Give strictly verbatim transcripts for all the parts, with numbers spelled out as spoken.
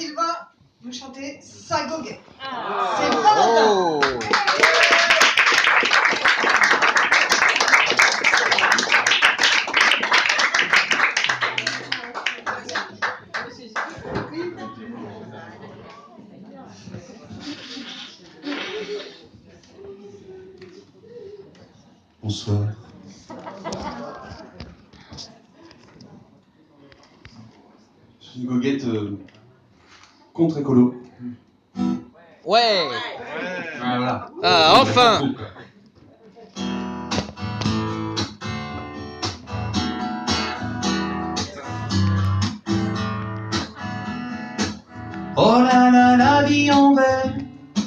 il va nous chanter sa goguette. Ah. C'est Valentin. Oh. Bonsoir. J'ai une goguette euh, contre écolo. Ouais. Ah, voilà. Ah, enfin. Oh là là, la vie en verre,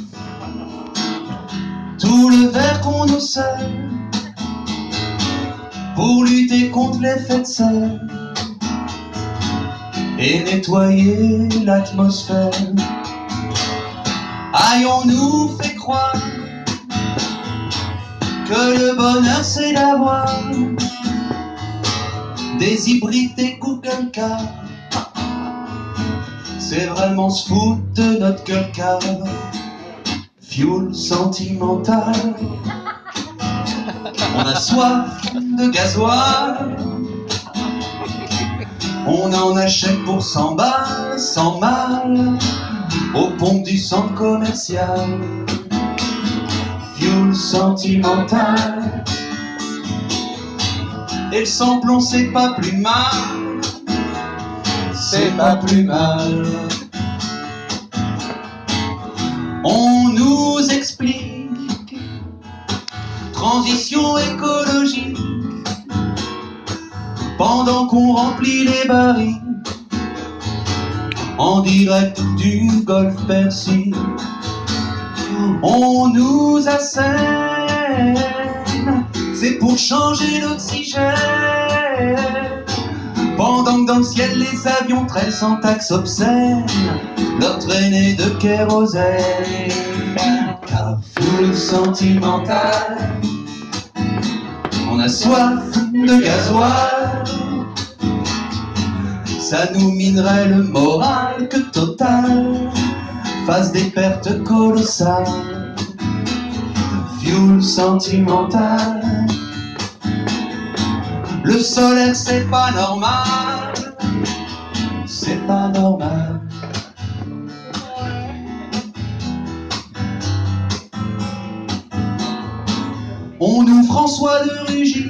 tout le verre qu'on nous sert pour lutter contre l'effet de serre et nettoyer l'atmosphère. Aïe, on nous fait croire que le bonheur c'est d'avoir des hybrides et Google Car. C'est vraiment se foutre de notre gueule car fuel sentimental. On a soif de gasoil, on en achète pour cent balles, sans mal, au pont du centre commercial. Fuel sentimental, et le samplon c'est pas plus mal, c'est pas plus mal. On nous explique transition écologique pendant qu'on remplit les barils en direct du golfe Persique. On nous assène, c'est pour changer l'oxygène, pendant que dans le ciel les avions traînent sans taxe obscène leur traînée de kérosène. Car fuel sentimental, on a soif de gasoil, ça nous minerait le moral que Total fasse des pertes colossales. Fuel sentimental, le solaire c'est pas normal, c'est pas normal. On nous François de Rugy,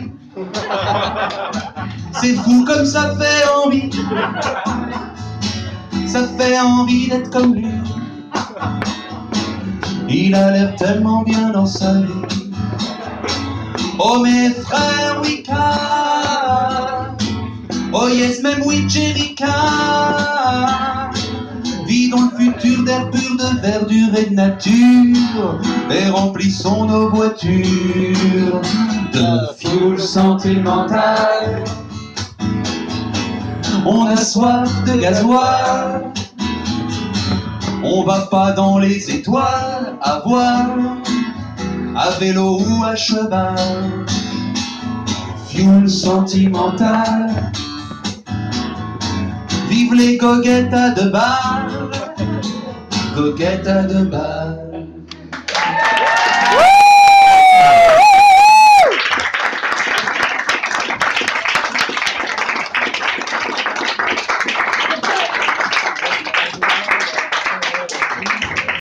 c'est fou comme ça fait envie, ça fait envie d'être comme lui. Il a l'air tellement bien dans sa vie. Oh mes frères Wicca, oh yes même oui Jerica, vidons le futur d'air pur, de verdure et de nature, et remplissons nos voitures de fuel sentimental. On a soif de gasoil, on va pas dans les étoiles à voile, à vélo ou à cheval. Fuel sentimental, vive les goguettes à deux balles, goguettes à deux balles.